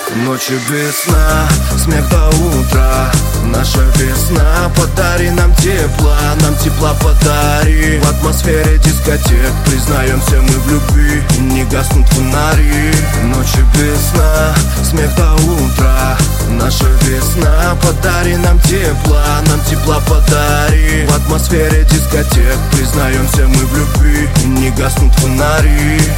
Ночи без сна, смех до утра. Наша весна, подари нам тепла, нам тепла подари. В атмосфере дискотек признаемся мы в любви, не гаснут фонари. Ночи без сна, смех до утра. Наша весна, подари нам тепла, нам тепла подари. В атмосфере дискотек признаемся мы в любви, не гаснут фонари.